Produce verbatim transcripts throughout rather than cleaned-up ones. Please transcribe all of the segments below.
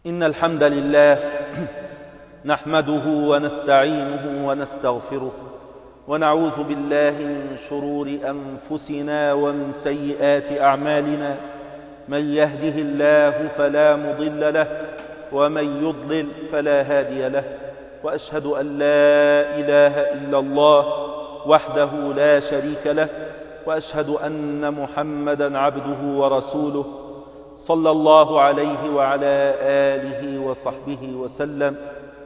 إن الحمد لله نحمده ونستعينه ونستغفره ونعوذ بالله من شرور أنفسنا ومن سيئات أعمالنا. من يهده الله فلا مضل له ومن يضلل فلا هادي له، وأشهد أن لا إله إلا الله وحده لا شريك له، وأشهد أن محمدا عبده ورسوله صلى الله عليه وعلى آله وصحبه وسلم.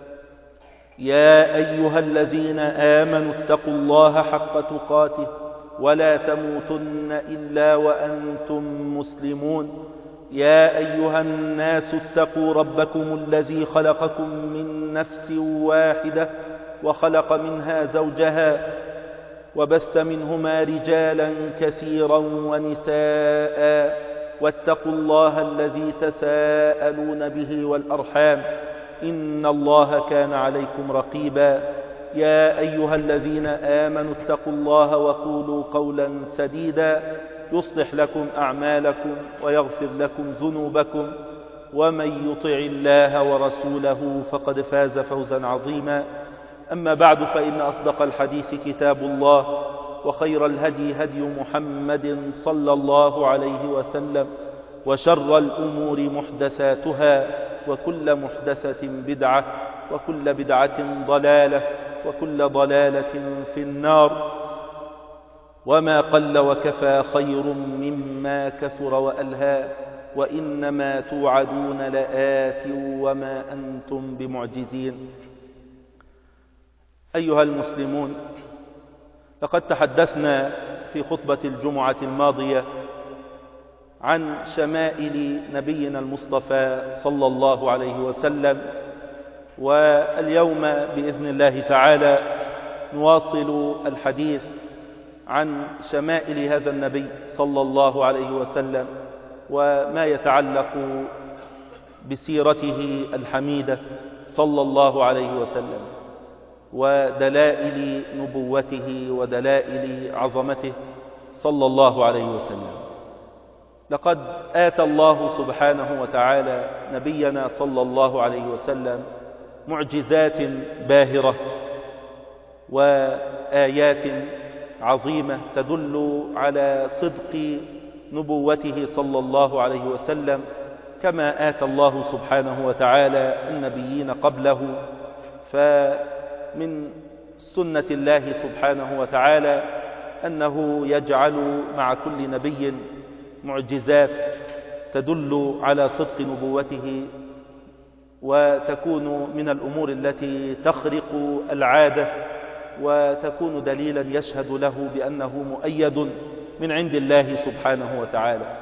يا أيها الذين آمنوا اتقوا الله حق تقاته ولا تموتن إلا وأنتم مسلمون. يا أيها الناس اتقوا ربكم الذي خلقكم من نفس واحدة وخلق منها زوجها وبث منهما رجالا كثيرا ونساء، واتقوا الله الذي تساءلون به والأرحام إن الله كان عليكم رقيبا. يا أيها الذين آمنوا اتقوا الله وقولوا قولا سديدا يصلح لكم أعمالكم ويغفر لكم ذنوبكم، ومن يطع الله ورسوله فقد فاز فوزا عظيما. أما بعد، فإن أصدق الحديث كتاب الله، وخير الهدي هدي محمد صلى الله عليه وسلم، وشر الأمور محدثاتها، وكل محدثة بدعة، وكل بدعة ضلالة، وكل ضلالة في النار. وما قل وكفى خير مما كثر وألهى، وإنما توعدون لآت وما أنتم بمعجزين. أيها المسلمون، لقد تحدثنا في خطبة الجمعة الماضية عن شمائل نبينا المصطفى صلى الله عليه وسلم، واليوم بإذن الله تعالى نواصل الحديث عن شمائل هذا النبي صلى الله عليه وسلم وما يتعلق بسيرته الحميدة صلى الله عليه وسلم ودلائل نبوته ودلائل عظمته صلى الله عليه وسلم. لقد آتى الله سبحانه وتعالى نبينا صلى الله عليه وسلم معجزات باهرة وآيات عظيمة تدل على صدق نبوته صلى الله عليه وسلم، كما آتى الله سبحانه وتعالى النبيين قبله. فمن سنة الله سبحانه وتعالى أنه يجعل مع كل نبي معجزات تدل على صدق نبوته، وتكون من الأمور التي تخرق العادة، وتكون دليلا يشهد له بأنه مؤيد من عند الله سبحانه وتعالى.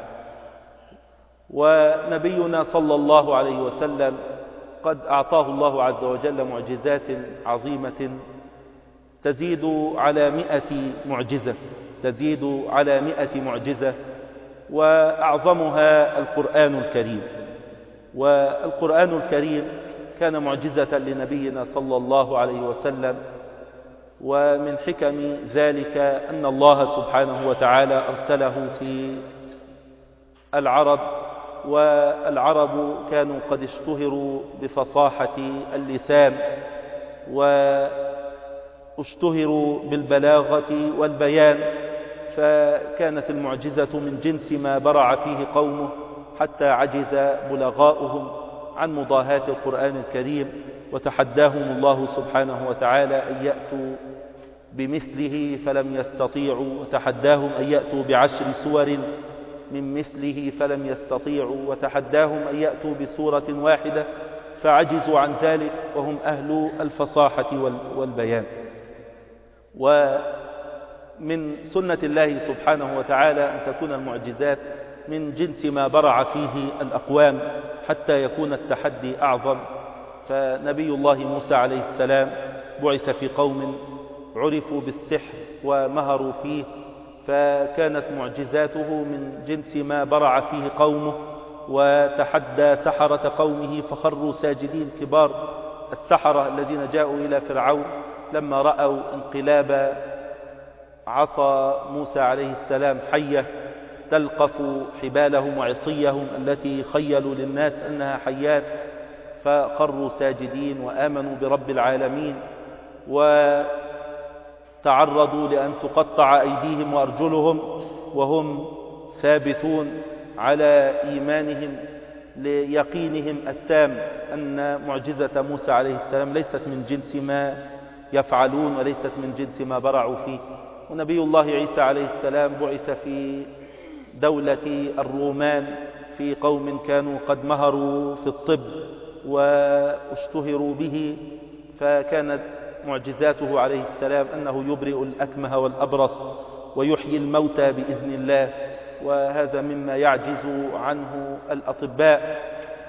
ونبينا صلى الله عليه وسلم قد أعطاه الله عز وجل معجزات عظيمة تزيد على مئة معجزة تزيد على مئة معجزة وأعظمها القرآن الكريم. والقرآن الكريم كان معجزة لنبينا صلى الله عليه وسلم، ومن حكم ذلك أن الله سبحانه وتعالى أرسله في العرب، والعرب كانوا قد اشتهروا بفصاحة اللسان واشتهروا بالبلاغة والبيان، فكانت المعجزة من جنس ما برع فيه قومه، حتى عجز بلغاؤهم عن مضاهاة القرآن الكريم، وتحداهم الله سبحانه وتعالى أن يأتوا بمثله فلم يستطيعوا، وتحداهم أن يأتوا بعشر سور من مثله فلم يستطيعوا، وتحداهم أن يأتوا بسورة واحدة فعجزوا عن ذلك، وهم أهل الفصاحة والبيان. ومن سنة الله سبحانه وتعالى أن تكون المعجزات من جنس ما برع فيه الأقوام حتى يكون التحدي أعظم. فنبي الله موسى عليه السلام بعث في قوم عرفوا بالسحر ومهروا فيه، فكانت معجزاته من جنس ما برع فيه قومه، وتحدى سحرة قومه فخروا ساجدين. كبار السحرة الذين جاءوا إلى فرعون لما رأوا انقلاب عصا موسى عليه السلام حية تلقف حبالهم وعصيهم التي خيلوا للناس أنها حيات، فخروا ساجدين وآمنوا برب العالمين، وتعرضوا لأن تقطع أيديهم وأرجلهم وهم ثابتون على إيمانهم ليقينهم التام أن معجزة موسى عليه السلام ليست من جنس ما يفعلون وليست من جنس ما برعوا فيه. ونبي الله عيسى عليه السلام بعث في دولة الرومان، في قوم كانوا قد مهروا في الطب واشتهروا به، فكانت معجزاته عليه السلام أنه يبرئ الأكمه والأبرص ويحيي الموتى بإذن الله، وهذا مما يعجز عنه الأطباء،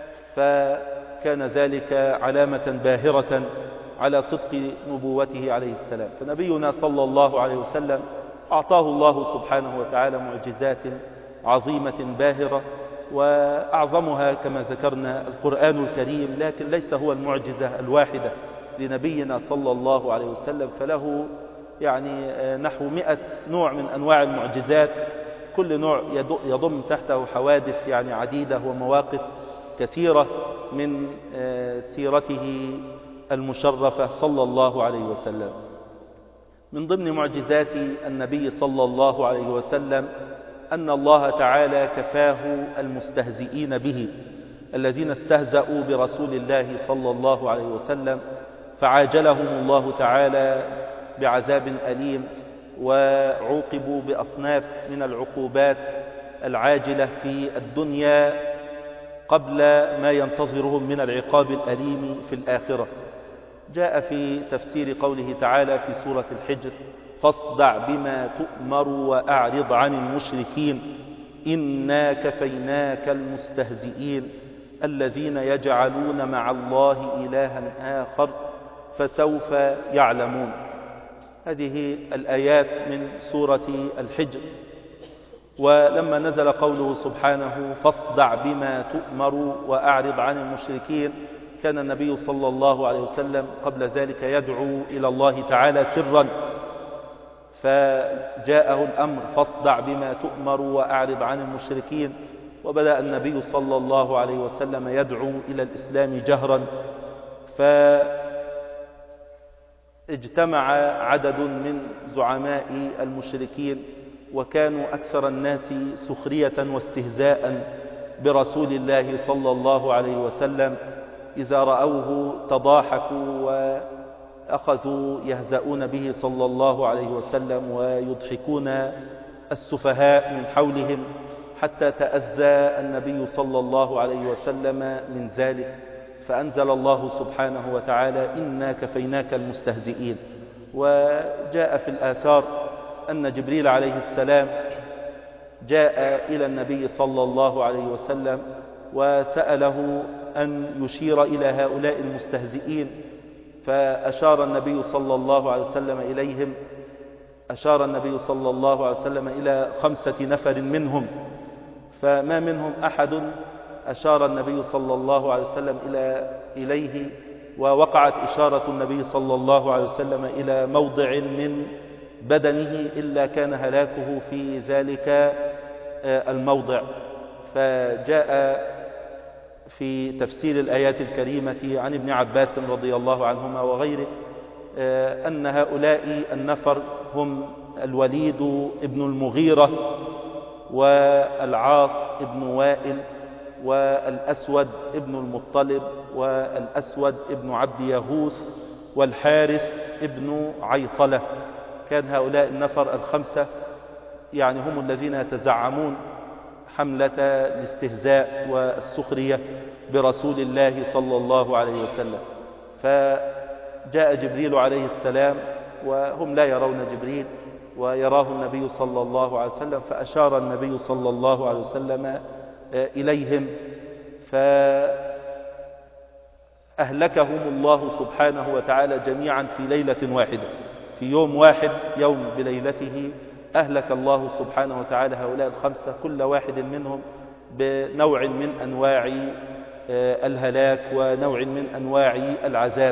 فكان ذلك علامة باهرة على صدق نبوته عليه السلام. فنبينا صلى الله عليه وسلم أعطاه الله سبحانه وتعالى معجزات عظيمة باهرة، وأعظمها كما ذكرنا القرآن الكريم، لكن ليس هو المعجزة الواحدة لنبينا صلى الله عليه وسلم، فله يعني نحو مئة نوع من أنواع المعجزات، كل نوع يضم تحته حوادث يعني عديدة ومواقف كثيرة من سيرته المشرفة صلى الله عليه وسلم. من ضمن معجزات النبي صلى الله عليه وسلم أن الله تعالى كفاه المستهزئين به، الذين استهزأوا برسول الله صلى الله عليه وسلم، فعاجلهم الله تعالى بعذاب أليم، وعوقبوا بأصناف من العقوبات العاجلة في الدنيا قبل ما ينتظرهم من العقاب الأليم في الآخرة. جاء في تفسير قوله تعالى في سورة الحجر: فاصدع بما تؤمر وأعرض عن المشركين إنا كفيناك المستهزئين الذين يجعلون مع الله إلها آخر فسوف يعلمون. هذه الآيات من سورة الحجر. ولما نزل قوله سبحانه: فاصدع بما تؤمر وأعرض عن المشركين، كان النبي صلى الله عليه وسلم قبل ذلك يدعو إلى الله تعالى سرا، فجاءه الأمر: فاصدع بما تؤمر وأعرض عن المشركين، وبدأ النبي صلى الله عليه وسلم يدعو إلى الإسلام جهرا، فاجتمع عدد من زعماء المشركين، وكانوا أكثر الناس سخرية واستهزاء برسول الله صلى الله عليه وسلم. إذا رأوه تضاحكوا وأخذوا يهزؤون به صلى الله عليه وسلم ويضحكون السفهاء من حولهم، حتى تأذى النبي صلى الله عليه وسلم من ذلك، فأنزل الله سبحانه وتعالى: إنا كفيناك المستهزئين. وجاء في الآثار أن جبريل عليه السلام جاء إلى النبي صلى الله عليه وسلم وسأله أن يشير إلى هؤلاء المستهزئين، فأشار النبي صلى الله عليه وسلم إليهم أشار النبي صلى الله عليه وسلم إلى خمسة نفر منهم، فما منهم أحد أشار النبي صلى الله عليه وسلم إلى إليه، ووقعت إشارة النبي صلى الله عليه وسلم إلى موضع من بدنه إلا كان هلاكه في ذلك الموضع. فجاء في تفسير الآيات الكريمة عن ابن عباس رضي الله عنهما وغيره أن هؤلاء النفر هم الوليد ابن المغيرة والعاص ابن وائل والأسود ابن المطلب والأسود ابن عبد يغوث والحارث ابن عيطلة. كان هؤلاء النفر الخمسة يعني هم الذين يتزعمون حملة الاستهزاء والسخرية برسول الله صلى الله عليه وسلم. فجاء جبريل عليه السلام وهم لا يرون جبريل ويراه النبي صلى الله عليه وسلم، فأشار النبي صلى الله عليه وسلم إليهم فأهلكهم الله سبحانه وتعالى جميعا في ليلة واحدة، في يوم واحد، يوم بليلته أهلك الله سبحانه وتعالى هؤلاء الخمسة، كل واحد منهم بنوع من أنواع الهلاك ونوع من أنواع العذاب.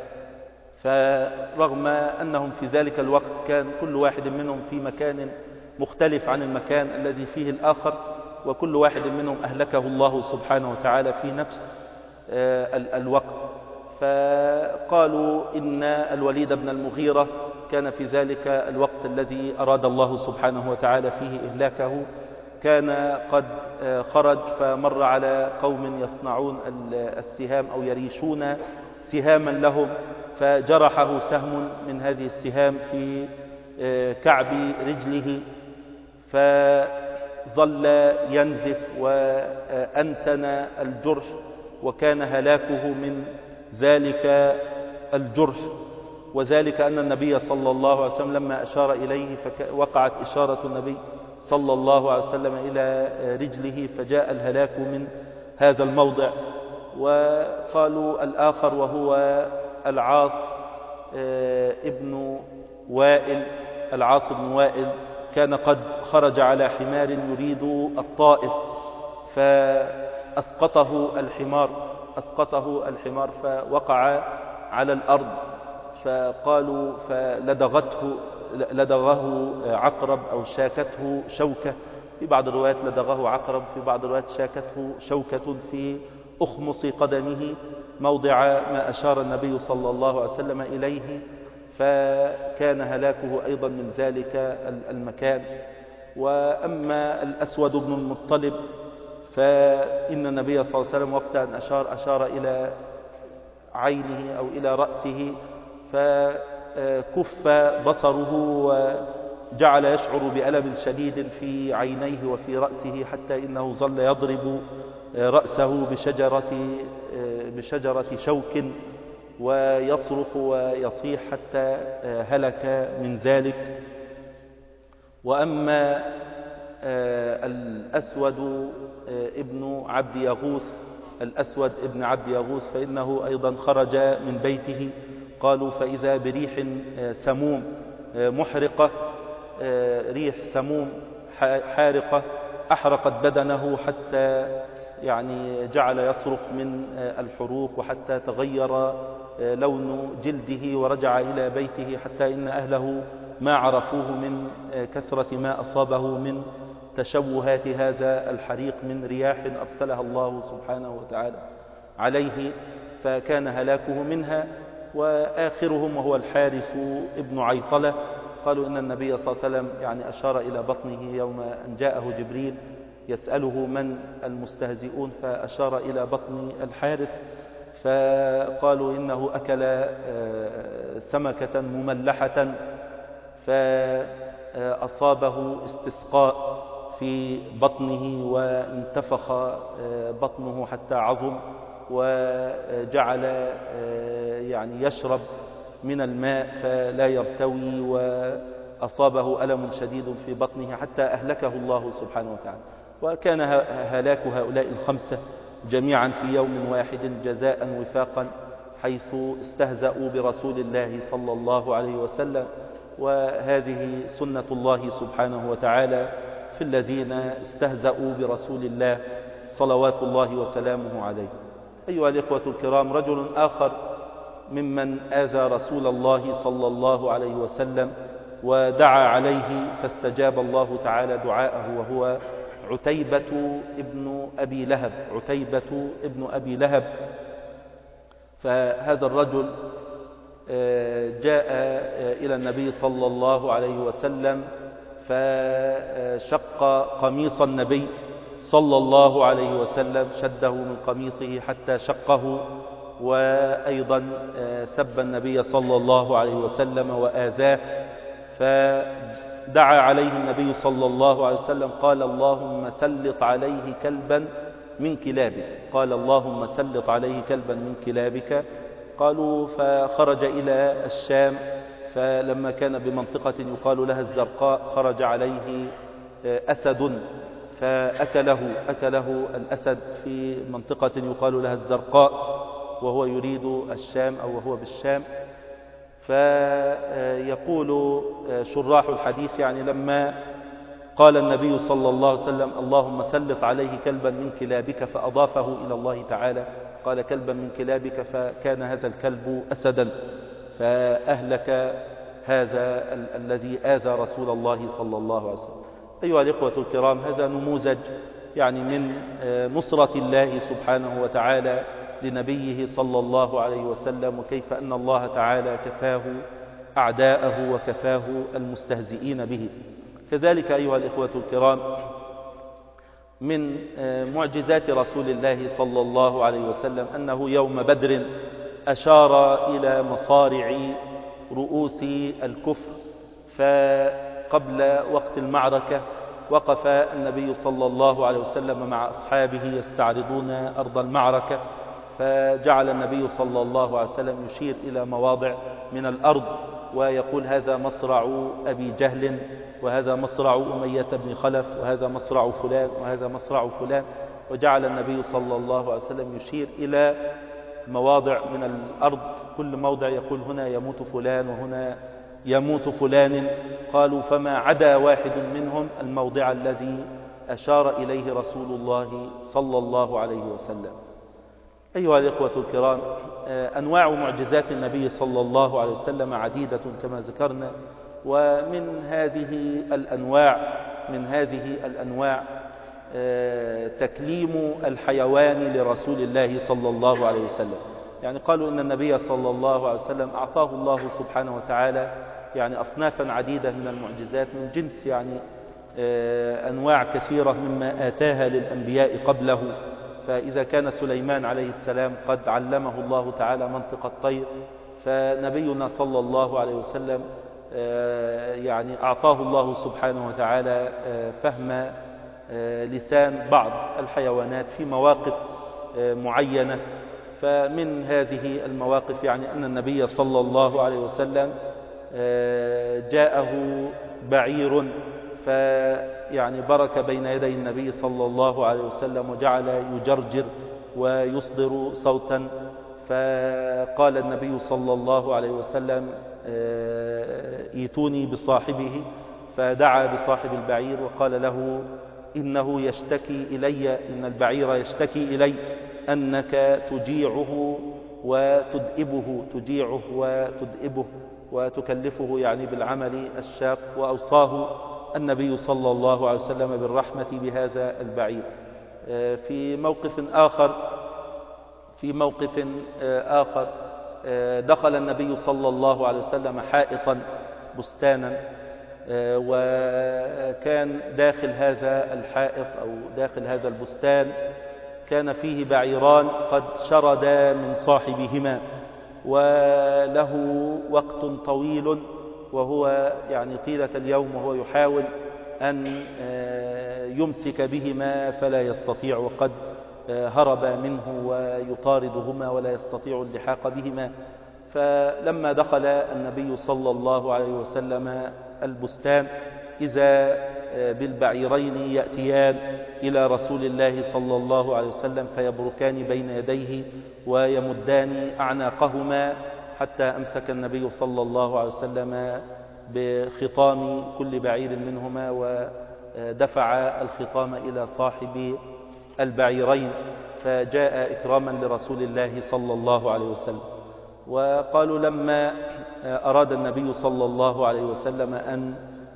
فرغم أنهم في ذلك الوقت كان كل واحد منهم في مكان مختلف عن المكان الذي فيه الآخر، وكل واحد منهم أهلكه الله سبحانه وتعالى في نفس الوقت. فقالوا إن الوليد بن المغيرة كان في ذلك الوقت الذي أراد الله سبحانه وتعالى فيه إهلاكه، كان قد خرج فمر على قوم يصنعون السهام أو يريشون سهاما لهم، فجرحه سهم من هذه السهام في كعب رجله، فظل ينزف وأنتن الجرح، وكان هلاكه من ذلك الجرح. وذلك أن النبي صلى الله عليه وسلم لما أشار إليه فوقعت إشارة النبي صلى الله عليه وسلم إلى رجله، فجاء الهلاك من هذا الموضع. وقالوا الآخر وهو العاص ابن وائل، العاص بن وائل كان قد خرج على حمار يريد الطائف، فأسقطه الحمار أسقطه الحمار فوقع على الأرض، فقالوا فلدغته لدغه عقرب أو شاكته شوكة، في بعض الروايات لدغه عقرب، في بعض الروايات شاكته شوكة في أخمص قدمه موضع ما أشار النبي صلى الله عليه وسلم إليه، فكان هلاكه أيضا من ذلك المكان. وأما الأسود بن المطلب فإن النبي صلى الله عليه وسلم وقت أن أشار أشار إلى عينه أو إلى رأسه، فكف بصره وجعل يشعر بألم شديد في عينيه وفي رأسه، حتى إنه ظل يضرب رأسه بشجرة بشجرة شوك ويصرخ ويصيح حتى هلك من ذلك. وأما الأسود ابن عبد يغوث الأسود ابن عبد يغوث فإنه أيضا خرج من بيته، قالوا فإذا بريح سموم محرقة، ريح سموم حارقة أحرقت بدنه حتى يعني جعل يصرخ من الحروق، وحتى تغير لون جلده ورجع إلى بيته، حتى إن أهله ما عرفوه من كثرة ما أصابه من تشوهات هذا الحريق من رياح أرسلها الله سبحانه وتعالى عليه، فكان هلاكه منها. وآخرهم وهو الحارث ابن عيطلة، قالوا إن النبي صلى الله عليه وسلم يعني أشار إلى بطنه يوم أن جاءه جبريل يسأله من المستهزئون، فأشار إلى بطن الحارث، فقالوا إنه أكل سمكة مملحة فأصابه استسقاء في بطنه وانتفخ بطنه حتى عظم، وجعل يعني يشرب من الماء فلا يرتوي، وأصابه ألم شديد في بطنه حتى أهلكه الله سبحانه وتعالى. وكان هلاك هؤلاء الخمسة جميعا في يوم واحد جزاء وفاقا، حيث استهزأوا برسول الله صلى الله عليه وسلم. وهذه سنة الله سبحانه وتعالى في الذين استهزأوا برسول الله صلوات الله وسلامه عليه. أيها الإخوة الكرام، رجل آخر ممن آذى رسول الله صلى الله عليه وسلم ودعا عليه فاستجاب الله تعالى دعاءه، وهو عتيبة ابن أبي لهب عتيبة ابن أبي لهب. فهذا الرجل جاء إلى النبي صلى الله عليه وسلم فشق قميص النبي صلى الله عليه وسلم، شده من قميصه حتى شقه، وأيضا سب النبي صلى الله عليه وسلم وآذاه. فدعا عليه النبي صلى الله عليه وسلم قال اللهم سلط عليه كلبا من كلابك قال اللهم سلط عليه كلبا من كلابك. قالوا فخرج إلى الشام، فلما كان بمنطقة يقال لها الزرقاء خرج عليه أسد فأكله أكله الأسد في منطقة يقال لها الزرقاء، وهو يريد الشام أو وهو بالشام. فيقول شراح الحديث يعني لما قال النبي صلى الله عليه وسلم اللهم سلط عليه كلبا من كلابك فأضافه إلى الله تعالى، قال كلبا من كلابك، فكان هذا الكلب أسدا، فأهلك هذا ال الذي آذى رسول الله صلى الله عليه وسلم. أيها الإخوة الكرام، هذا نموذج يعني من نصرة الله سبحانه وتعالى لنبيه صلى الله عليه وسلم، وكيف أن الله تعالى كفاه أعداءه وكفاه المستهزئين به. كذلك أيها الإخوة الكرام، من معجزات رسول الله صلى الله عليه وسلم أنه يوم بدر أشار إلى مصارع رؤوس الكفر، فقبل وقت المعركة وقف النبي صلى الله عليه وسلم مع أصحابه يستعرضون أرض المعركة، فجعل النبي صلى الله عليه وسلم يشير إلى مواضع من الأرض ويقول هذا مصرع أبي جهل، وهذا مصرع أمية بن خلف، وهذا مصرع فلان، وهذا مصرع فلان. وجعل النبي صلى الله عليه وسلم يشير إلى مواضع من الأرض، كل موضع يقول هنا يموت فلان وهنا يموت فلان. قالوا فما عدا واحد منهم الموضع الذي أشار إليه رسول الله صلى الله عليه وسلم. أيها الإخوة الكرام، أنواع معجزات النبي صلى الله عليه وسلم عديدة كما ذكرنا، ومن هذه الأنواع من هذه الأنواع تكليم الحيوان لرسول الله صلى الله عليه وسلم. يعني قالوا إن النبي صلى الله عليه وسلم أعطاه الله سبحانه وتعالى يعني أصنافا عديدة من المعجزات من جنس يعني أنواع كثيرة مما آتاها للأنبياء قبله. فإذا كان سليمان عليه السلام قد علمه الله تعالى منطق الطير، فنبينا صلى الله عليه وسلم يعني أعطاه الله سبحانه وتعالى فهم لسان بعض الحيوانات في مواقف معينة. فمن هذه المواقف يعني أن النبي صلى الله عليه وسلم جاءه بعير فيعني برك بين يدي النبي صلى الله عليه وسلم وجعل يجرجر ويصدر صوتا، فقال النبي صلى الله عليه وسلم ايتوني بصاحبه، فدعا بصاحب البعير وقال له إنه يشتكي إلي، إن البعير يشتكي إلي أنك تجيعه وتدئبه تجيعه وتدئبه وتكلفه يعني بالعمل الشاق. وأوصاه النبي صلى الله عليه وسلم بالرحمة بهذا البعير. في موقف آخر في موقف آخر دخل النبي صلى الله عليه وسلم حائطا بستانا، وكان داخل هذا الحائط أو داخل هذا البستان كان فيه بعيران قد شردا من صاحبهما، وله وقت طويل وهو يعني طيلة اليوم وهو يحاول أن يمسك بهما فلا يستطيع، وقد هرب منه ويطاردهما ولا يستطيع اللحاق بهما. فلما دخل النبي صلى الله عليه وسلم البستان إذا بالبعيرين يأتيان إلى رسول الله صلى الله عليه وسلم فيبركان بين يديه ويمدان أعناقهما، حتى أمسك النبي صلى الله عليه وسلم بخطام كل بعير منهما ودفع الخطام إلى صاحب البعيرين، فجاء إكراما لرسول الله صلى الله عليه وسلم. وقالوا لما أراد النبي صلى الله عليه وسلم أن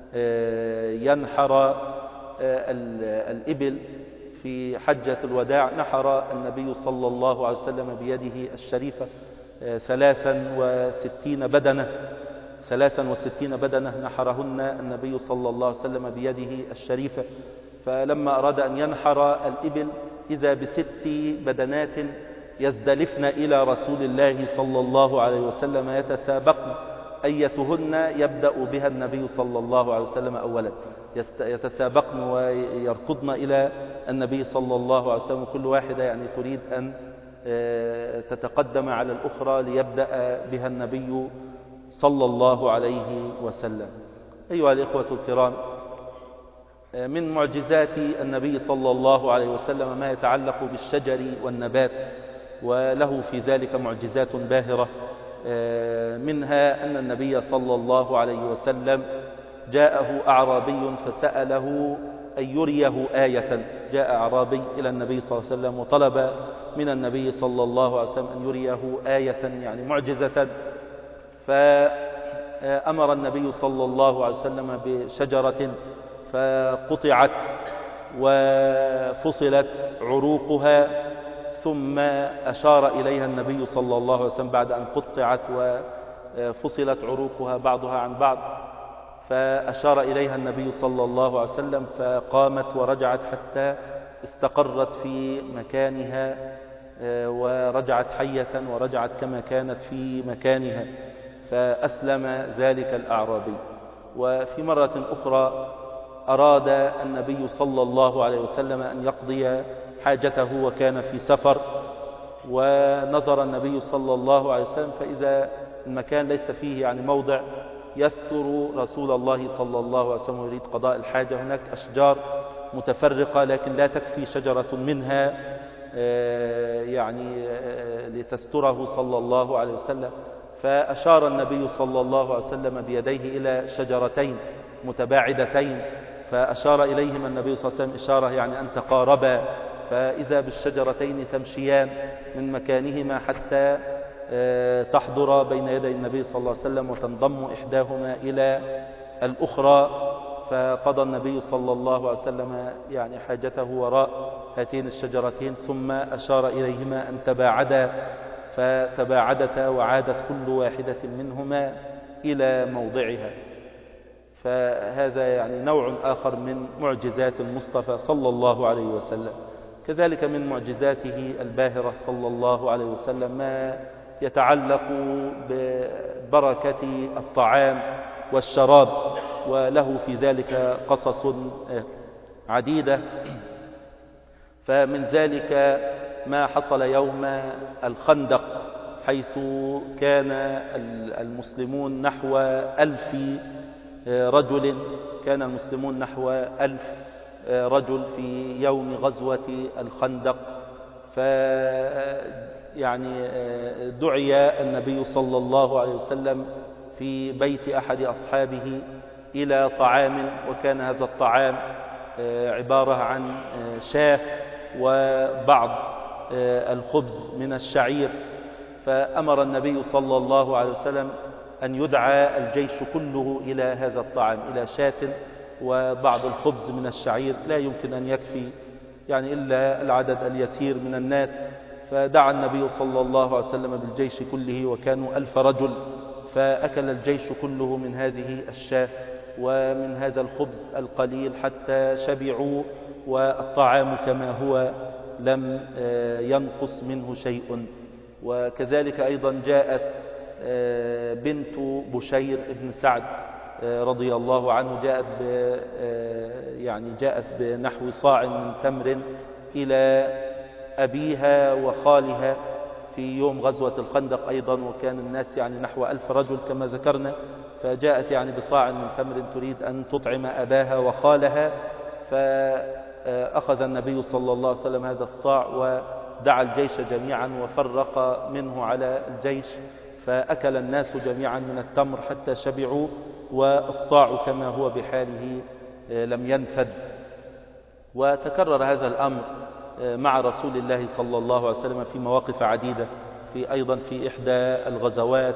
ينحر الإبل في حجة الوداع، نحر النبي صلى الله عليه وسلم بيده الشريفة ثلاثا وستين بدنة ثلاثا وستين بدنة نحرهن النبي صلى الله عليه وسلم بيده الشريفة. فلما أراد أن ينحر الإبل إذا بست بدنات يزدلفن إلى رسول الله صلى الله عليه وسلم يتسابقن أيتهن يبدأ بها النبي صلى الله عليه وسلم أولا، يتسابقن ويركضن إلى النبي صلى الله عليه وسلم، كل واحدة يعني تريد أن تتقدم على الأخرى ليبدأ بها النبي صلى الله عليه وسلم. أيها الإخوة الكرام، من معجزات النبي صلى الله عليه وسلم ما يتعلق بالشجر والنبات، وله في ذلك معجزات باهرة. منها أن النبي صلى الله عليه وسلم جاءه أعرابي فسأله أن يريه آية. جاء أعرابي إلى النبي صلى الله عليه وسلم وطلب من النبي صلى الله عليه وسلم أن يريه آية يعني معجزة، فأمر النبي صلى الله عليه وسلم بشجرة فقطعت وفصلت عروقها، ثم أشار إليها النبي صلى الله عليه وسلم بعد أن قطعت وفصلت عروقها بعضها عن بعض، فأشار إليها النبي صلى الله عليه وسلم فقامت ورجعت حتى استقرت في مكانها ورجعت حية ورجعت كما كانت في مكانها، فأسلم ذلك الأعرابي. وفي مرة أخرى أراد النبي صلى الله عليه وسلم أن يقضي حاجته وكان في سفر، ونظر النبي صلى الله عليه وسلم فإذا المكان ليس فيه يعني موضع يستر رسول الله صلى الله عليه وسلم يريد قضاء الحاجة. هناك أشجار متفرقة لكن لا تكفي شجرة منها يعني لتستره صلى الله عليه وسلم، فأشار النبي صلى الله عليه وسلم بيديه إلى شجرتين متباعدتين، فأشار إليهما النبي صلى الله عليه وسلم إشارة يعني أن تقاربا، فإذا بالشجرتين تمشيان من مكانهما حتى تحضر بين يدي النبي صلى الله عليه وسلم وتنضم إحداهما إلى الأخرى، فقضى النبي صلى الله عليه وسلم يعني حاجته وراء هاتين الشجرتين، ثم أشار إليهما أن تباعدا، فتباعدتا وعادت كل واحدة منهما إلى موضعها. فهذا يعني نوع آخر من معجزات المصطفى صلى الله عليه وسلم. كذلك من معجزاته الباهرة صلى الله عليه وسلم ما يتعلق ببركة الطعام والشراب، وله في ذلك قصص عديدة. فمن ذلك ما حصل يوم الخندق، حيث كان المسلمون نحو ألف رجل كان المسلمون نحو ألف رجل في يوم غزوة الخندق. فيعني دعي النبي صلى الله عليه وسلم في بيت أحد أصحابه إلى طعام، وكان هذا الطعام عبارة عن شاة وبعض الخبز من الشعير، فأمر النبي صلى الله عليه وسلم أن يدعى الجيش كله إلى هذا الطعام، إلى شاة وبعض الخبز من الشعير، لا يمكن أن يكفي يعني إلا العدد اليسير من الناس، فدعا النبي صلى الله عليه وسلم بالجيش كله وكانوا ألف رجل، فأكل الجيش كله من هذه الشاة ومن هذا الخبز القليل حتى شبعوا، والطعام كما هو لم ينقص منه شيء. وكذلك أيضا جاءت بنت بشير ابن سعد رضي الله عنه، جاءت يعني جاءت بنحو صاع من تمر إلى أبيها وخالها في يوم غزوة الخندق أيضا، وكان الناس يعني نحو ألف رجل كما ذكرنا، فجاءت يعني بصاع من تمر تريد أن تطعم أباها وخالها، فأخذ النبي صلى الله عليه وسلم هذا الصاع ودعا الجيش جميعا وفرق منه على الجيش، فأكل الناس جميعا من التمر حتى شبعوا، والصاع كما هو بحاله لم ينفد. وتكرر هذا الأمر مع رسول الله صلى الله عليه وسلم في مواقف عديدة، في أيضا في إحدى الغزوات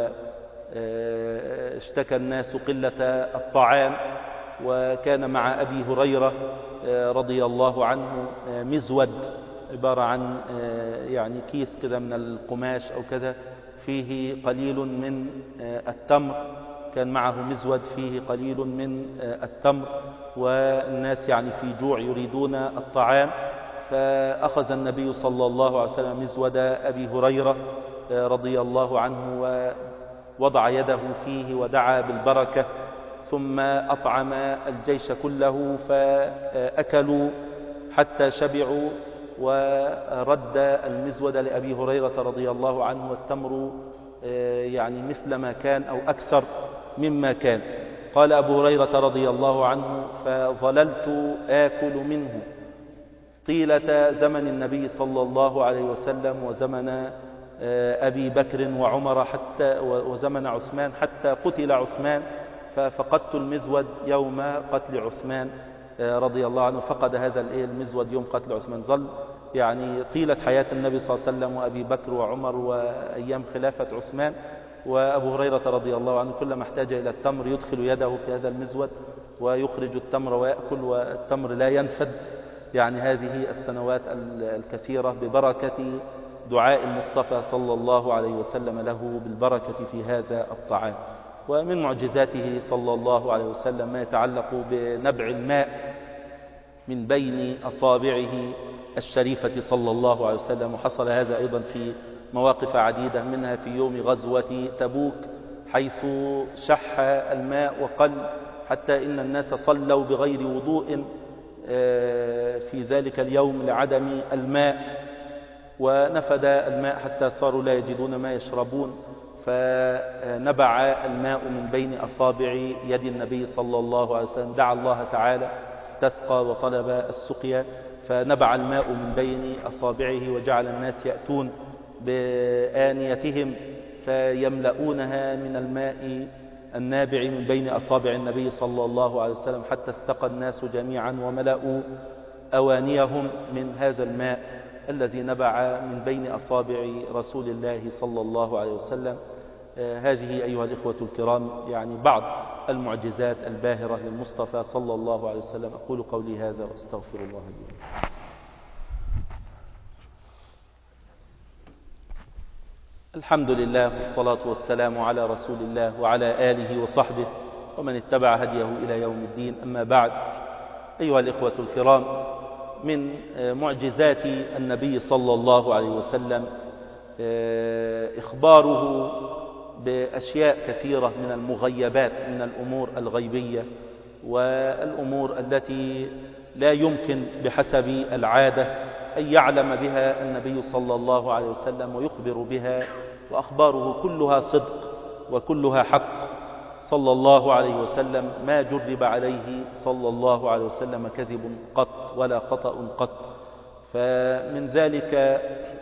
واشتكى الناس قلة الطعام، وكان مع أبي هريرة رضي الله عنه مزود عبارة عن يعني كيس كذا من القماش أو كذا فيه قليل من التمر، كان معه مزود فيه قليل من التمر، والناس يعني في جوع يريدون الطعام، فأخذ النبي صلى الله عليه وسلم مزود أبي هريرة رضي الله عنه ووضع يده فيه ودعا بالبركة، ثم أطعم الجيش كله فأكلوا حتى شبعوا، ورد المزود لأبي هريرة رضي الله عنه والتمر يعني مثل ما كان أو أكثر مما كان. قال أبو هريرة رضي الله عنه: فظللت آكل منه طيلة زمن النبي صلى الله عليه وسلم وزمن أبي بكر وعمر حتى وزمن عثمان حتى قتل عثمان، ففقدت المزود يوم قتل عثمان رضي الله عنه، فقد هذا المزود يوم قتل عثمان. ظل يعني طيلة حياة النبي صلى الله عليه وسلم وأبي بكر وعمر وأيام خلافة عثمان، وأبو هريرة رضي الله عنه كلما احتاج إلى التمر يدخل يده في هذا المزود ويخرج التمر ويأكل، والتمر لا ينفد. يعني هذه السنوات الكثيرة ببركة دعاء المصطفى صلى الله عليه وسلم له بالبركة في هذا الطعام. ومن معجزاته صلى الله عليه وسلم ما يتعلق بنبع الماء من بين أصابعه الشريفة صلى الله عليه وسلم، وحصل هذا أيضا في مواقف عديدة، منها في يوم غزوة تبوك حيث شح الماء وقل حتى إن الناس صلوا بغير وضوء في ذلك اليوم لعدم الماء، ونفد الماء حتى صاروا لا يجدون ما يشربون، فنبع الماء من بين أصابع يد النبي صلى الله عليه وسلم، دعا الله تعالى استسقى وطلب السقيا، فنبع الماء من بين أصابعه وجعل الناس يأتون بآنيتهم فيملؤونها من الماء النابع من بين أصابع النبي صلى الله عليه وسلم حتى استقى الناس جميعا وملأوا أوانيهم من هذا الماء الذي نبع من بين أصابع رسول الله صلى الله عليه وسلم. آه هذه أيها الإخوة الكرام يعني بعض المعجزات الباهرة للمصطفى صلى الله عليه وسلم. أقول قولي هذا وأستغفر الله لي. الحمد لله والصلاة والسلام على رسول الله وعلى آله وصحبه ومن اتبع هديه إلى يوم الدين. أما بعد، أيها الإخوة الكرام، من معجزات النبي صلى الله عليه وسلم إخباره بأشياء كثيرة من المغيبات من الأمور الغيبية والأمور التي لا يمكن بحسب العادة أن يعلم بها النبي صلى الله عليه وسلم ويخبر بها، وأخباره كلها صدق وكلها حق صلى الله عليه وسلم. ما جرب عليه صلى الله عليه وسلم كذب قط ولا خطأ قط. فمن ذلك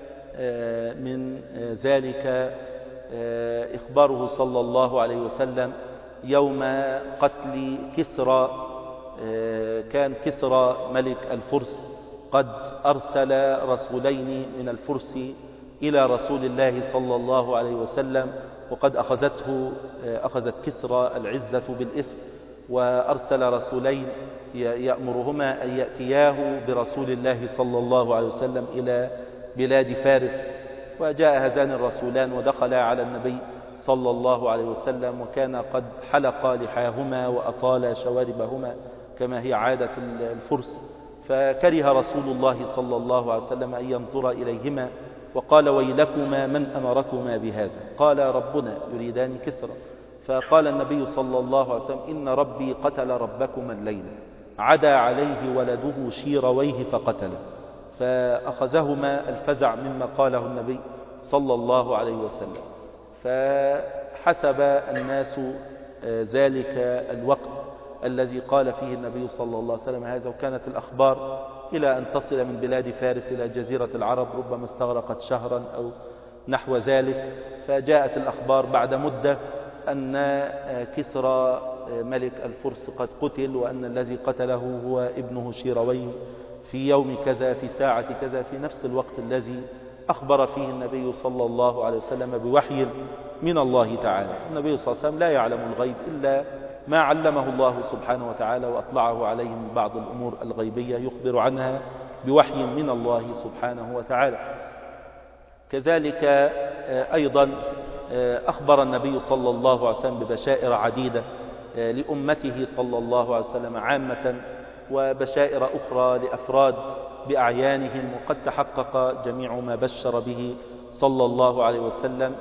من ذلك إخباره صلى الله عليه وسلم يوم قتل كسرى. كان كسرى ملك الفرس قد أرسل رسولين من الفرس إلى رسول الله صلى الله عليه وسلم، وقد أخذته أخذت كسرى العزة بالإثم، وأرسل رسولين يأمرهما أن يأتياه برسول الله صلى الله عليه وسلم إلى بلاد فارس. وجاء هذان الرسولان ودخلا على النبي صلى الله عليه وسلم، وكان قد حلق لحاهما وأطال شواربهما كما هي عادة الفرس، فكره رسول الله صلى الله عليه وسلم أن ينظر إليهما وقال: ويلكما من أمركما بهذا؟ قال: ربنا يريدان كسرى. فقال النبي صلى الله عليه وسلم: إن ربي قتل ربكما الليلة، عدا عليه ولده شيرويه فقتله. فأخذهما الفزع مما قاله النبي صلى الله عليه وسلم، فحسب الناس ذلك الوقت الذي قال فيه النبي صلى الله عليه وسلم هذا، وكانت الأخبار إلى أن تصل من بلاد فارس إلى جزيرة العرب ربما استغرقت شهرا أو نحو ذلك. فجاءت الأخبار بعد مدة أن كسرى ملك الفرس قد قتل، وأن الذي قتله هو ابنه شيرويه في يوم كذا في ساعة كذا في نفس الوقت الذي أخبر فيه النبي صلى الله عليه وسلم بوحي من الله تعالى. النبي صلى الله عليه وسلم لا يعلم الغيب إلا ما علمه الله سبحانه وتعالى وأطلعه عليه من بعض الأمور الغيبية يخبر عنها بوحي من الله سبحانه وتعالى. كذلك أيضا أخبر النبي صلى الله عليه وسلم ببشائر عديدة لأمته صلى الله عليه وسلم عامة، وبشائر أخرى لأفراد بأعيانهم، وقد تحقق جميع ما بشر به صلى الله عليه وسلم.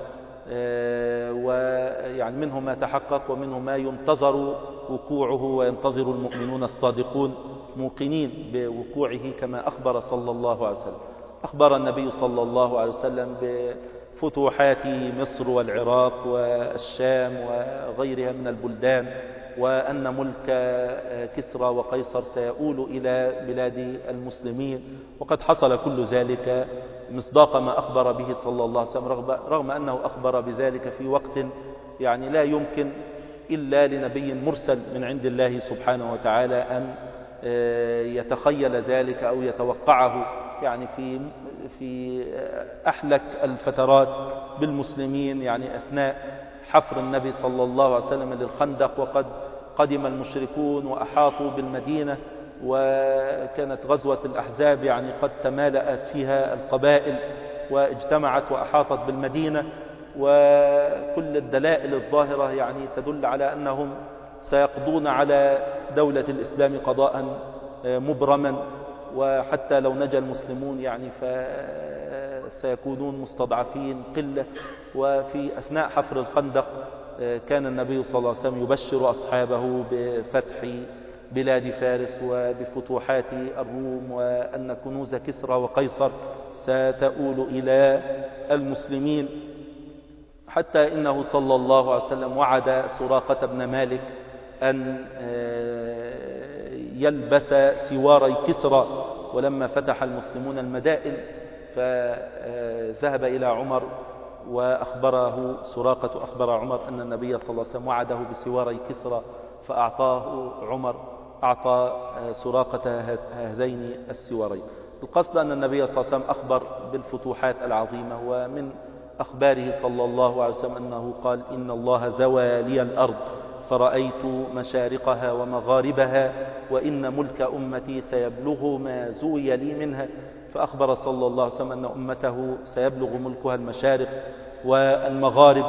ويعني منه ما تحقق ومنه ما ينتظر وقوعه، وينتظر المؤمنون الصادقون موقنين بوقوعه كما أخبر صلى الله عليه وسلم. أخبر النبي صلى الله عليه وسلم بفتوحات مصر والعراق والشام وغيرها من البلدان، وأن ملك كسرى وقيصر سيؤول إلى بلاد المسلمين، وقد حصل كل ذلك مصداق ما أخبر به صلى الله عليه وسلم، رغم أنه أخبر بذلك في وقت يعني لا يمكن إلا لنبي مرسل من عند الله سبحانه وتعالى أن يتخيل ذلك أو يتوقعه، يعني في في أحلك الفترات بالمسلمين، يعني أثناء حفر النبي صلى الله عليه وسلم للخندق، وقد قدم المشركون وأحاطوا بالمدينة وكانت غزوة الأحزاب يعني قد تمالأت فيها القبائل واجتمعت وأحاطت بالمدينة، وكل الدلائل الظاهرة يعني تدل على أنهم سيقضون على دولة الإسلام قضاء مبرما، وحتى لو نجا المسلمون يعني فسيكونون مستضعفين قلة. وفي أثناء حفر الخندق كان النبي صلى الله عليه وسلم يبشر أصحابه بفتح بلاد فارس وبفتوحات الروم، وأن كنوز كسرى وقيصر ستؤول إلى المسلمين، حتى إنه صلى الله عليه وسلم وعد سراقة بن مالك أن يلبس سواري كسرى. ولما فتح المسلمون المدائن فذهب إلى عمر وأخبره سراقة أخبر عمر أن النبي صلى الله عليه وسلم وعده بسواري كسرى، فأعطاه عمر أعطى سراقة هذين السوارين. القصد أن النبي صلى الله عليه وسلم أخبر بالفتوحات العظيمة، ومن أخباره صلى الله عليه وسلم أنه قال: إن الله زوى لي الأرض فرأيت مشارقها ومغاربها، وإن ملك أمتي سيبلغ ما زوي لي منها. فأخبر صلى الله عليه وسلم أن أمته سيبلغ ملكها المشارق والمغارب،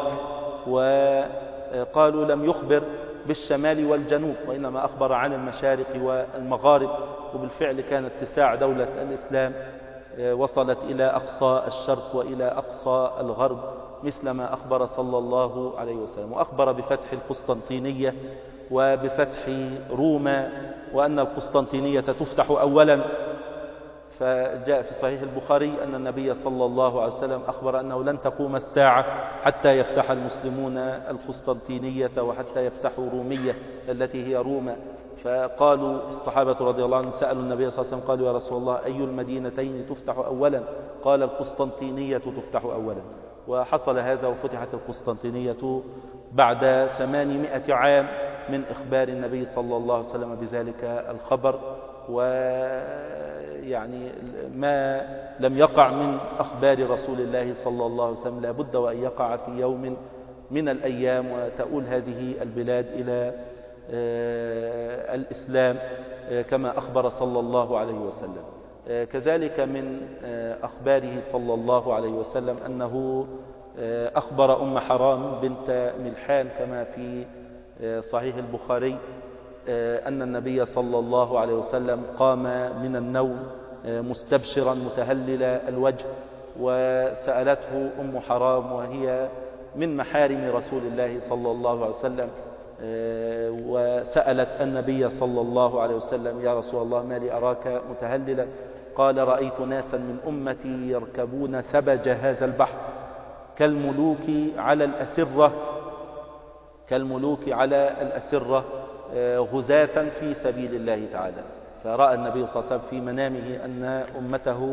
وقالوا لم يخبر بالشمال والجنوب، وإنما أخبر عن المشارق والمغارب. وبالفعل كانت اتساع دولة الإسلام وصلت إلى أقصى الشرق وإلى أقصى الغرب، مثل ما أخبر صلى الله عليه وسلم. وأخبر بفتح القسطنطينية وبفتح روما، وأن القسطنطينية تفتح أولا. فجاء في صحيح البخاري أن النبي صلى الله عليه وسلم أخبر أنه لن تقوم الساعة حتى يفتح المسلمون القسطنطينية وحتى يفتحوا رومية التي هي روما. فقالوا الصحابة رضي الله عنهم سألوا النبي صلى الله عليه وسلم قالوا: يا رسول الله، أي المدينتين تفتح أولا؟ قال: القسطنطينية تفتح أولا. وحصل هذا، وفتحت القسطنطينية بعد ثمانمائة عام من إخبار النبي صلى الله عليه وسلم بذلك الخبر. ويعني ما لم يقع من أخبار رسول الله صلى الله عليه وسلم لا بد وأن يقع في يوم من الأيام، وتؤول هذه البلاد إلى الإسلام كما أخبر صلى الله عليه وسلم. كذلك من أخباره صلى الله عليه وسلم أنه أخبر أم حرام بنت ملحان كما في صحيح البخاري أن النبي صلى الله عليه وسلم قام من النوم مستبشرا متهلل الوجه، وسألته أم حرام وهي من محارم رسول الله صلى الله عليه وسلم، وسألت النبي صلى الله عليه وسلم: يا رسول الله، ما لي أراك متهللا؟ قال: رأيت ناسا من أمتي يركبون ثبج هذا البحر كالملوك على الأسرة كالملوك على الأسرة غزاة في سبيل الله تعالى. فرأى النبي صلى الله عليه وسلم في منامه أن أمته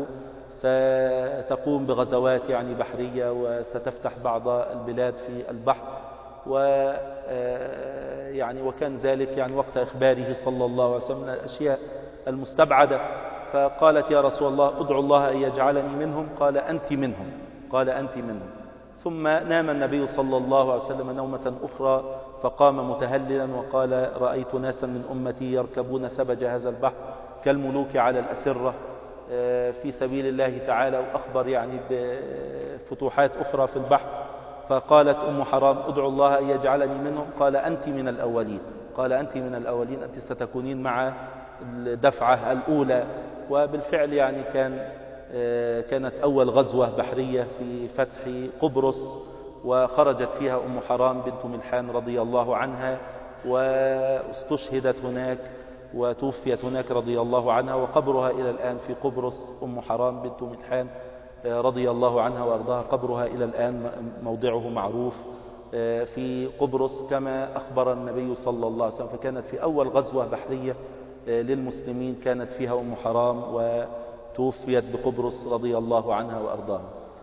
ستقوم بغزوات يعني بحرية، وستفتح بعض البلاد في البحر، و يعني وكان ذلك يعني وقت إخباره صلى الله عليه وسلم من الأشياء المستبعدة. فقالت: يا رسول الله، ادعو الله أن يجعلني منهم. قال: أنت منهم قال أنت منهم. ثم نام النبي صلى الله عليه وسلم نومة أخرى فقام متهللا وقال: رأيت ناسا من أمتي يركبون ثبج هذا البحر كالملوك على الأسرة في سبيل الله تعالى، وأخبر يعني بفتوحات أخرى في البحر. فقالت أم حرام: ادعو الله أن يجعلني منهم. قال: أنت من الأولين قال أنت من الأولين أنت ستكونين مع الدفعة الأولى. وبالفعل يعني كان كانت أول غزوة بحرية في فتح قبرص، وخرجت فيها أم حرام بنت ملحان رضي الله عنها، واستشهدت هناك وتوفيت هناك رضي الله عنها، وقبرها إلى الآن في قبرص. أم حرام بنت ملحان رضي الله عنها وأرضاها قبرها إلى الآن موضعه معروف في قبرص كما أخبر النبي صلى الله عليه وسلم. فكانت في أول غزوة بحرية للمسلمين كانت فيها أم حرام، وتوفيت بقبرص رضي الله عنها وأرضاها.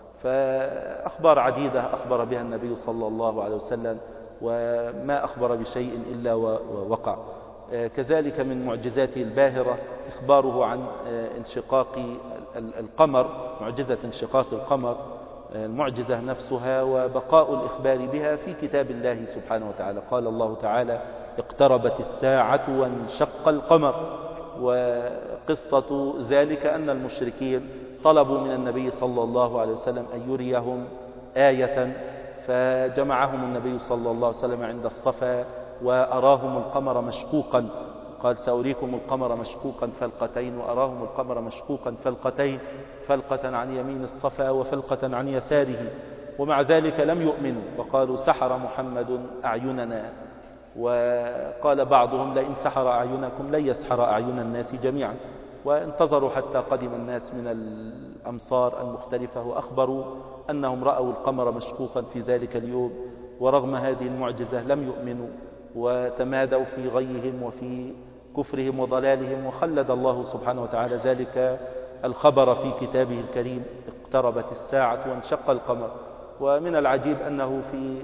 فأخبار عديدة أخبر بها النبي صلى الله عليه وسلم، وما أخبر بشيء إلا ووقع. كذلك من معجزاته الباهرة إخباره عن انشقاق القمر، معجزة انشقاق القمر، المعجزة نفسها وبقاء الإخبار بها في كتاب الله سبحانه وتعالى. قال الله تعالى: اقتربت الساعة وانشق القمر وقصة ذلك أن المشركين طلبوا من النبي صلى الله عليه وسلم أن يريهم آية، فجمعهم النبي صلى الله عليه وسلم عند الصفا وأراهم القمر مشقوقا، قال سأريكم القمر مشقوقا فلقتين، وأراهم القمر مشقوقا فلقتين، فلقة عن يمين الصفا وفلقة عن يساره، ومع ذلك لم يؤمنوا وقالوا سحر محمد أعيننا. وقال بعضهم لئن سحر أعينكم لن يسحر أعين الناس جميعا، وانتظروا حتى قدم الناس من الأمصار المختلفة وأخبروا أنهم رأوا القمر مشقوقا في ذلك اليوم، ورغم هذه المعجزة لم يؤمنوا وتمادوا في غيهم وفي كفرهم وضلالهم. وخلد الله سبحانه وتعالى ذلك الخبر في كتابه الكريم، اقتربت الساعة وانشق القمر. ومن العجيب أنه في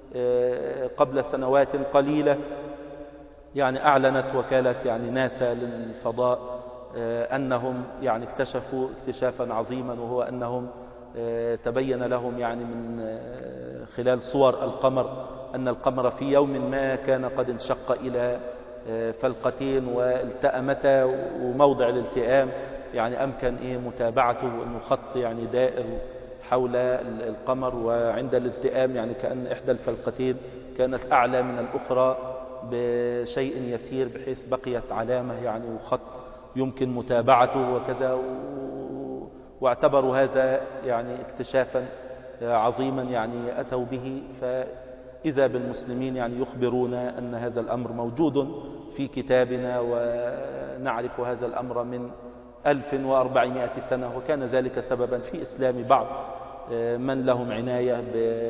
قبل سنوات قليلة يعني أعلنت وكالة يعني ناسا للفضاء أنهم يعني اكتشفوا اكتشافا عظيما، وهو أنهم تبين لهم يعني من خلال صور القمر أن القمر في يوم ما كان قد انشق إلى فلقتين والتأمتا، وموضع الالتئام يعني أمكن إيه متابعته، وأنه خط يعني دائر حول القمر، وعند الالتئام يعني كأن إحدى الفلقتين كانت أعلى من الأخرى بشيء يسير، بحيث بقيت علامة يعني وخط يمكن متابعته وكذا. واعتبروا هذا يعني اكتشافا عظيما يعني أتوا به. فإذا بالمسلمين يعني يخبرون أن هذا الأمر موجود في كتابنا، ونعرف هذا الأمر من ألف وأربعمائة سنة، وكان ذلك سببا في إسلام بعض من لهم عناية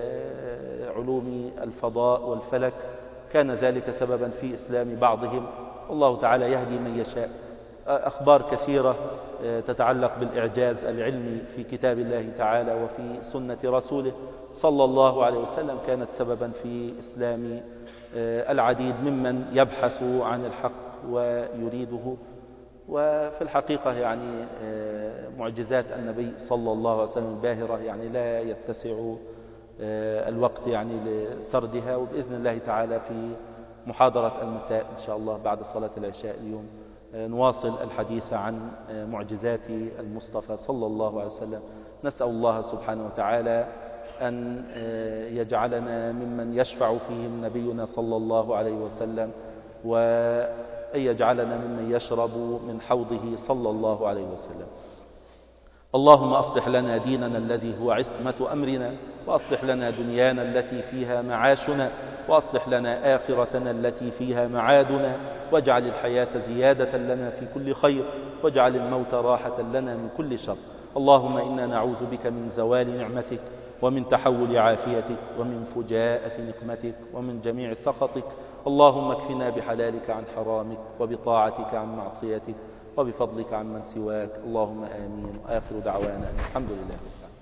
بعلوم الفضاء والفلك، كان ذلك سببا في إسلام بعضهم. الله تعالى يهدي من يشاء. أخبار كثيرة تتعلق بالإعجاز العلمي في كتاب الله تعالى وفي سنة رسوله صلى الله عليه وسلم كانت سببا في إسلام العديد ممن يبحث عن الحق ويريده. وفي الحقيقة يعني معجزات النبي صلى الله عليه وسلم باهرة، يعني لا يتسع الوقت يعني لسردها. وبإذن الله تعالى في محاضرة المساء إن شاء الله بعد صلاة العشاء اليوم نواصل الحديث عن معجزات المصطفى صلى الله عليه وسلم. نسأل الله سبحانه وتعالى أن يجعلنا ممن يشفع فيهم نبينا صلى الله عليه وسلم، وأن يجعلنا ممن يشرب من حوضه صلى الله عليه وسلم. اللهم أصلح لنا ديننا الذي هو عصمة أمرنا، وأصلح لنا دنيانا التي فيها معاشنا، وأصلح لنا آخرتنا التي فيها معادنا، واجعل الحياة زيادة لنا في كل خير، واجعل الموت راحة لنا من كل شر. اللهم إنا نعوذ بك من زوال نعمتك، ومن تحول عافيتك، ومن فجاءة نقمتك، ومن جميع سخطك. اللهم اكفنا بحلالك عن حرامك، وبطاعتك عن معصيتك، وبفضلك عن من سواك. اللهم آمين. وآخر دعوانا الحمد لله.